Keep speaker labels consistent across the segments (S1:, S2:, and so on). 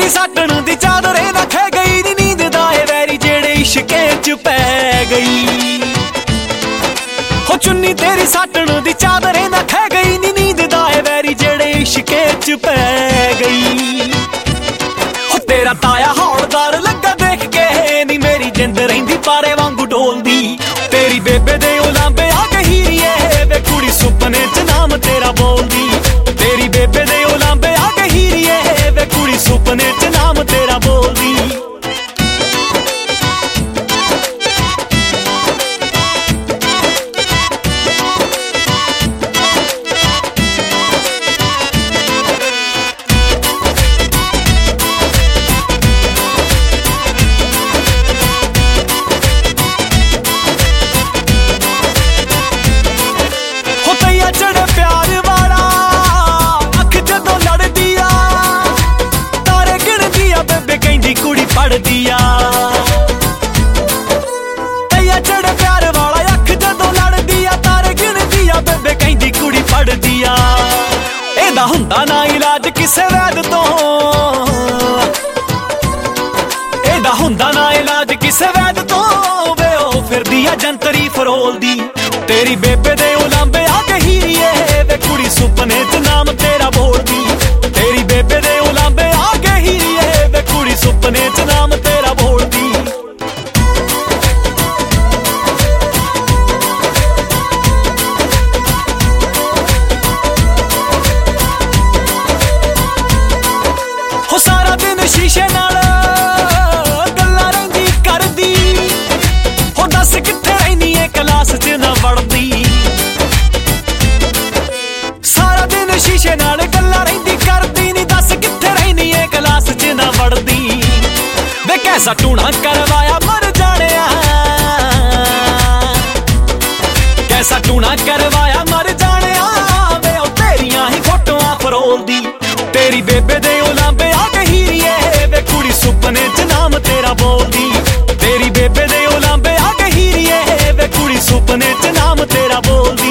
S1: तेरी साटन दी चादरे ना खे गई नी नींद दाए वैरी जेड़े इश्के च पै गई। हो चुन्नी तेरी साटन दी चादरे ना खे गई नी नींद दाए वैरी जेड़े इश्के च पै गई। हो तेरा ताया हौलदार लगा देख के नी मेरी जिंद रहिंदी पारे वांगू डोलदी। तेरी बेबे दे उलांबे आ गई रे वे कुड़ी सुपने च नाम तेरा बोलदी। तेरी बेबे दे उलांबे आ गई रे वे कुड़ी सुपने च नाम तेरा बोलदी। चढ़े प्यार वाला अख जदों लड़दी आ तारे गिणदी आ बेबे कहंदी कुड़ी पढ़दी आ। तैया चढ़े प्यार वाला अख जदों लड़दी आ तारे गिणदी आ बेबे कहंदी कुड़ी पढ़दी आ। एदा हुंदा ना इलाज किसे वैद तो, एदा हुंदा ना इलाज किसे वैद तो वे ओ फिरदी आ जंतरी फरोलदी। तेरी बेबे दे उलांबे आ गई रे वे कुड़ी सुपने च नाम तेरा बोलदी। तेरी बेबे दे उलांबे आ गई रे वे कुड़ी सुपने च नाम तेरा बोलदी। हो सारा दिन शीशे नाल गल्लां रहिंदी करदी। हो दस कित्थे रहिंदी ए क्लास च ना वड़दी। सारा दिन शीशे नाल गल्लां रहिंदी करदी नी दस कित्थे रहिंदी ए क्लास च ना वड़दी। वे कैसा टूणा करवाया मर जाणिया, कैसा टूणा करवाया मर जाणिया वे ओ तेरियां ही फोटोआं फरोलदी। तेरी बेबे दे उलांबे आ गई रे वे कुड़ी सुपने च नाम तेरा बोलदी। तेरी बेबे दे उलांबे आ गई रे वे कुड़ी सुपने च नाम तेरा बोलदी।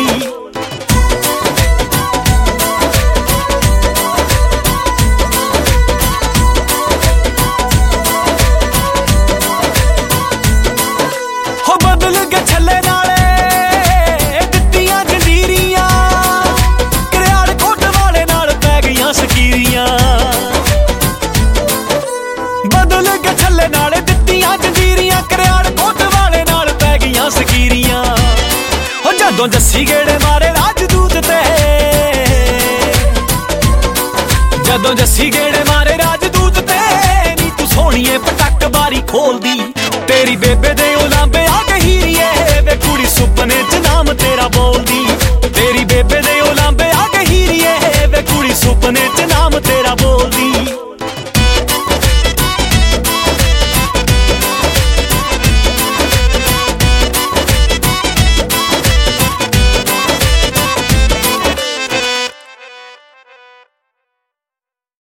S1: हो बदल के छल्ले नाले दित्तियां जंजीरियां करियाड़ कोट वाले नाल पै गईयां सकीरियां। बदल के छल्ले नाले दित्तियां जंजीरियां करियाड़ कोट वाले नाल पै गईयां सकीरियां। हो जदों जस्सी गेड़े मारे राजदूत ते, जदों जस्सी गेड़े मारे राजदूत ते नी तू सोहणीए पटक बारी खोलदी। तेरी बेबे दे उलांबे आ गई रे वे कुड़ी सुपने च नाम तेरा बोलदी।